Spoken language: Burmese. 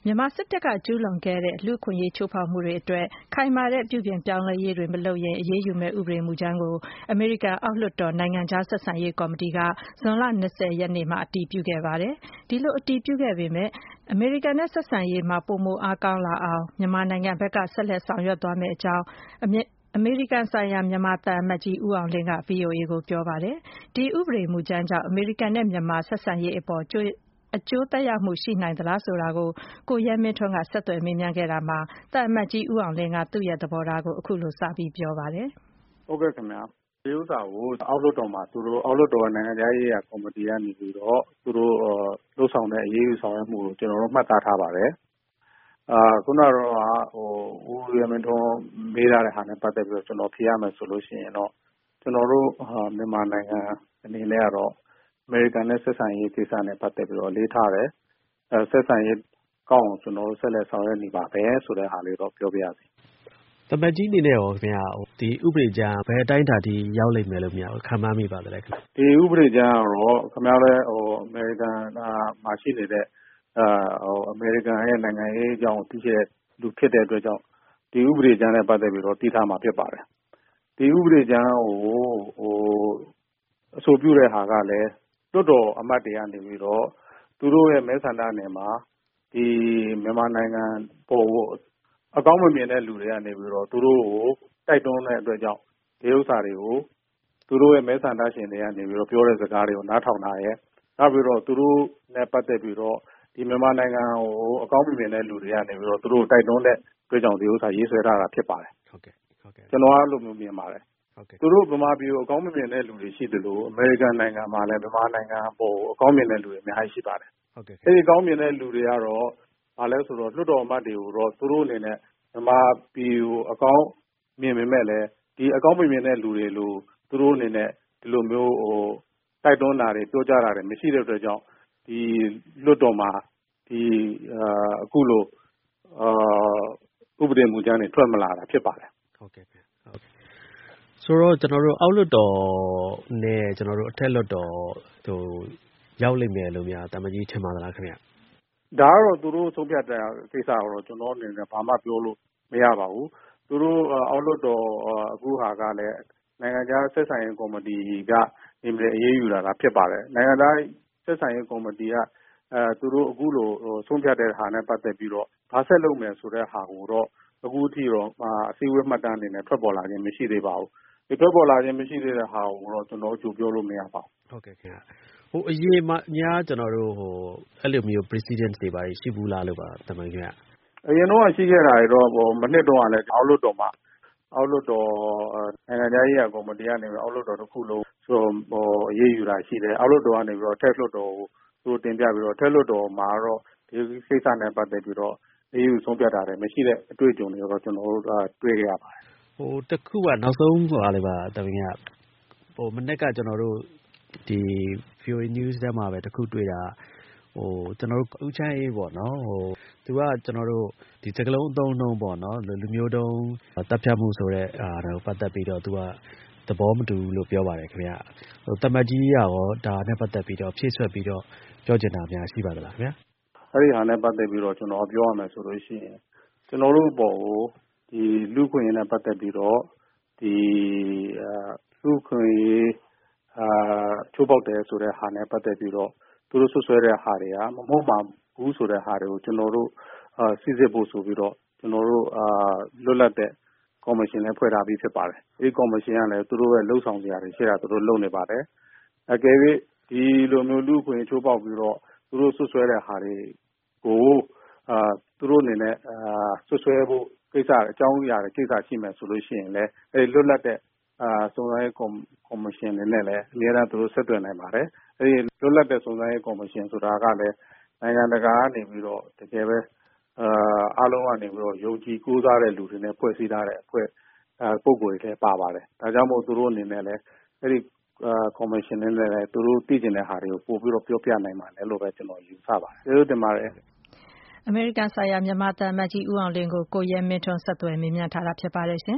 မြန်မာစစ်တပ်ကကျူးလွန်ခဲ့တဲ့လူ့အခွင့်အရေးချိုးဖောက်မှုတွေအတွက်ခိုင်မာတဲ့ပြုပြင်ပြောင်းလဲရေးတွေမလုပ်ရင်အရေးယူမယ့်ဥပဒေမူကြမ်းကိုအမေရိကန်အောက်လွှတ်တော်နိုင်ငံခြားဆက်ဆံရေးကော်မတီကဇွန်လ20ရက်နေ့မှာအတည်ပြုခဲ့ပါတယ်။ဒီလိုအတည်ပြုခဲ့ပေမဲ့အမေရိကန်နဲ့ဆက်ဆံရေးမှာပိုမိုအားကောင်းလာအောင်မြန်မာနိုင်ငံဘက်ကဆက်လက်ဆောင်ရွက်သွားမယ့်အကြောင်းအမေရိကန်ဆိုင်ရာမြန်မာသံအမတ်ကြီးဦးအောင်လင်းက VOA ကိုပြောပါတယ်။ဒီဥပဒေမူကြမ်းကြောင့်အမေရိကန်နဲ့မြန်မာဆက်ဆံရေးအပေါ်အကျိုးသက်ရောက်မှုရှိနိုင်သလားဆိုတာကိုကိုရဲမင်းထွန်းကဆက်သွယ်မေးမြန်းခဲ့တာမှာသံအမတ်ကြီးဦးအောင်လင်းကသူ့ရဲ့သဘောထားကိုအခုလိုစပြီးပြောပါတယ်။ဟုတ်ကဲ့ခင်ဗျာ။ဒီဥစ္စာကိုအောက်လွှတ်တော်မှာသူတို့အောက်လွှတ်တော်နိုင်ငံခြားရေးရာကော်မတီကနေပြီးတော့သူတို့လှုပ်ဆောင်တဲ့အရေးယူဆောင်ရွက်မှုကိုကျွန်တော်တို့မှတ်သားထားပါတယ်။ခုနကတော့ဦးရဲမင်းထွန်းမေးထားတဲ့ဟာနဲ့ပတ်သက်ပြီးတော့ကျွန်တော်ဖြေရမယ်ဆိုလို့ရှိရင်တော့ကျွန်တော်တို့မြန်မာနိုင်ငံအနေနဲ့ကတော့အမေရိကန်နဲ့ဆက်ဆံရေးကိစ္စနဲ့ပတ်သက်ပြီးတော့လေးထားတယ်။ဆက်ဆံရေးကောင်းအောင်ကျွန်တော်တို့ဆက်လက်ဆောင်ရွက်နေပါပဲဆိုတဲ့ဟာလေးတော့ပြောပြရစီ။တမန်ကြီးအနေနဲ့ရောခင်ဗျာဒီဥပဒေကြမ်းဘယ်အတိုင်းတာဒီရောက်လိမ့်မယ်လို့များခံမှန်းမိပါသလဲခင်ဗျ။ဒီဥပဒေကြမ်းကတော့ခင်ဗျားလည်းအမေရိကန်မှာရှိနေတဲ့အမေရိကန်ရဲ့နိုင်ငံရေးအကြောင်းသိတဲ့လူဖြစ်တဲ့အတွက်ကြောင့်ဒီဥပဒေကြမ်းနဲ့ပတ်သက်ပြီးတော့တည်ထားမှာဖြစ်ပါတယ်။ဒီဥပဒေကြမ်းကိုအဆိုပြုတဲ့ဟာကလည်းလွှတ်တော်အမတ်တွေကနေပြီးတော့သူတို့ရဲ့မဲဆန္ဒနယ်မှာဒီမြန်မာနိုင်ငံပေါ်ကိုအကောင်းမမြင်တဲ့လူတွေကနေပြီးတော့သူတို့ကိုတိုက်တွန်းတဲ့အတွက်ကြောင့်ဒီဥစ္စာတွေကိုသူတို့ရဲ့မဲဆန္ဒရှင်တွေကနေပြီးတော့ပြောတဲ့စကားတွေကိုနားထောင်တာရဲ့နောက်ပြီးတော့သူတို့နဲ့ပတ်သက်ပြီးတော့ဒီမြန်မာနိုင်ငံကိုအကောင်းမမြင်တဲ့လူတွေကနေပြီးတော့သူတို့တိုက်တွန်းတဲ့အတွက်ကြောင့်ဒီဥစ္စာရေးဆွဲထားတာဖြစ်ပါတယ်။ဟုတ်ကဲ့ကျွန်တော်အဲ့လိုမျိုးမြင်ပါတယ်။သူတို့ဗမာပြည်ကိုအကောင်းမမြင်တဲ့လူတွေရှိတယ်လို့အမေရိကန်နိုင်ငံမှာလည်းဗမာနိုင်ငံပေါ်အကောင်းမြင်တဲ့လူတွေအများကြီးရှိပါတယ်။ဟုတ်ကဲ့အဲဒီအကောင်းမြင်တဲ့လူတွေကတော့ဘာလဲဆိုတော့လွှတ်တော်အမတ်တွေကိုတော့သူတို့အနေနဲ့ဗမာပြည်ကိုအကောင်းမြင်ပေမဲ့လည်းဒီအကောင်းမမြင်တဲ့လူတွေလို့သူတို့အနေနဲ့ဒီလိုမျိုးတိုက်တွန်းတာတွေပြောကြတာတွေမရှိတဲ့အတွက်ကြောင့်ဒီလွှတ်တော်မှာဒီအခုလိုဥပဒေမူကြမ်းတွေထွက်မလာတာဖြစ်ပါတယ်။ဟုတ်ကဲ့ဆိုတော့ကျွန်တော်တို့အောက်လွှတ်တော်နဲ့ကျွန်တော်တို့အထက်လွှတ်တော်ရောက်လိမ့်မယ်လို့များတမကြီးထင်ပါသလားခင်ဗျ။ဒါကတော့သူတို့ဆုံးဖြတ်တဲ့ကိစ္စတော့ကျွန်တော်အနေနဲ့ဘာမှပြောလို့မရပါဘူး။သူတို့အောက်လွှတ်တော်အခုဟာကလည်းနိုင်ငံခြားဆက်ဆံရေးကော်မတီကနေအရေးယူတာဖြစ်ပါတယ်။နိုင်ငံသားဆက်ဆံရေးကော်မတီကသူတို့အခုလိုဆုံးဖြတ်တဲ့ဟာနဲ့ပတ်သက်ပြီးတော့ဘာဆက်လုပ်မယ်ဆိုတဲ့ဟာကိုတော့အခုအထိတော့အစည်းအဝေးမှတ်တမ်းအနေနဲ့ထွက်ပေါ်လာခြင်းမရှိသေးပါဘူး။ဒီထွက်ပေါ်လာခြင်းမရှိသေးတဲ့ဟာကိုတော့ကျွန်တော်ကြိုပြောလို့မရပါဘူး။ဟုတ်ကဲ့ခင်ဗျ။အရင်များကျွန်တော်တို့အဲ့လိုမျိုး precedent တွေပါရှိဘူးလားလို့ပါတမန်ခင်ဗျ။အရင်တော့ရှိခဲ့တာတွေတော့မနှစ်တော့ကလည်းအောက်လွှတ်တော်မှာအောက်လွှတ်တော်နိုင်ငံခြားရေးရာကော်မတီကနေအောက်လွှတ်တော်တစ်ခုလုံးအရေးယူတာရှိတယ်။အောက်လွှတ်တော်ကနေပြီးတော့ထက်လွှတ်တော်ကိုသူတို့တင်ပြပြီးတော့ထက်လွှတ်တော်မှာတော့ဒီကိစ္စနဲ့ပတ်သက်ပြီးတော့အရေးယူဆုံးဖြတ်တာတွေမရှိတဲ့အတွေ့အကြုံတွေတော့ကျွန်တော်တို့တွေ့ခဲ့ရပါတယ်။တစ်ခုကနောက်ဆုံးပါလေပါတမန်ကမနေ့ကကျွန်တော်တို့ဒီ VOA News ထဲမှာပဲတစ်ခုတွေ့တာကျွန်တော်တို့ဦးချမ်းအေးပေါ့နော်သူကကျွန်တော်တို့ဒီစကလုံးအသုံးနှုန်းပေါ့နော်လူမျိုးတုံးတပ်ဖြတ်မှုဆိုတဲ့ပတ်သက်ပြီးတော့သူကသဘောမတူလို့ပြောပါတယ်ခင်ဗျာတမတ်ကြီးရောဒါနဲ့ပတ်သက်ပြီးတော့ဖြည့်ဆွက်ပြီးတော့ပြောချင်တာများရှိပါသလားခင်ဗျာအဲ့ဒီဟာနဲ့ပတ်သက်ပြီးတော့ကျွန်တော်ပြောရမယ်ဆိုလို့ရှိရင်ကျွန်တော်တို့ပေါ်ကိုဒီလူခွင့်ရေးနဲ့ပတ်သက်ပြီးတော့ဒီလူခွင့်ရေးချိုးပေါက်တယ်ဆိုတဲ့ဟာနဲ့ပတ်သက်ပြီးတော့သူတို့ဆွဆွဲတဲ့ဟာတွေကမဟုတ်ပါဘူးဆိုတဲ့ဟာတွေကိုကျွန်တော်တို့စစ်စစ်ဖို့ဆိုပြီးတော့ကျွန်တော်တို့လွတ်လပ်တဲ့ကော်မရှင်လည်းဖွဲ့ထားပြီးဖြစ်ပါတယ်။ဒီကော်မရှင်ကလည်းသူတို့ရဲ့လှုပ်ဆောင်စရာတွေရှိတာသူတို့လုပ်နေပါတယ်။အကယ်၍ဒီလိုမျိုးလူခွင့်ချိုးပေါက်ပြီးတော့သူတို့ဆွဆွဲတဲ့ဟာတွေကိုသူတို့အနေနဲ့ဆွဆွဲဖို့ကိစ္စအကြောင်းအရာတွေကိစ္စရှိမယ်ဆိုလို့ရှိရင်လည်းအဲလွတ်လပ်တဲ့စုံစမ်းရေးကော်မရှင်တွေနဲ့လည်းအများအားသူတို့ဆက်သွယ်နိုင်ပါတယ်။အဲဒီလွတ်လပ်တဲ့စုံစမ်းရေးကော်မရှင်ဆိုတာကလည်းနိုင်ငံတကာကနေပြီးတော့တကယ်ပဲအားလုံးကနေပြီးတော့ယုံကြည်ကိုးစားတဲ့လူတွေနဲ့ဖွဲ့စည်းထားတဲ့အဖွဲ့ပုံကိုယ်တွေလည်းပါပါတယ်။ဒါကြောင့်မို့သူတို့အနေနဲ့လည်းအဲဒီကော်မရှင်နဲ့လည်းသူတို့သိကျင်တဲ့ဟာတွေကိုပို့ပြီးတော့ပြောပြနိုင်ပါတယ်လို့ပဲကျွန်တော်ယူဆပါတယ်။ကျေးဇူးတင်ပါတယ်။အမေရိကန်ဆိုင်ရာမြန်မာသံအမတ်ကြီးဦးအောင်လင်းကိုကိုရဲမင်းထွန်းဆက်သွယ်မေးမြန်းထားတာဖြစ်ပါတယ်ရှင်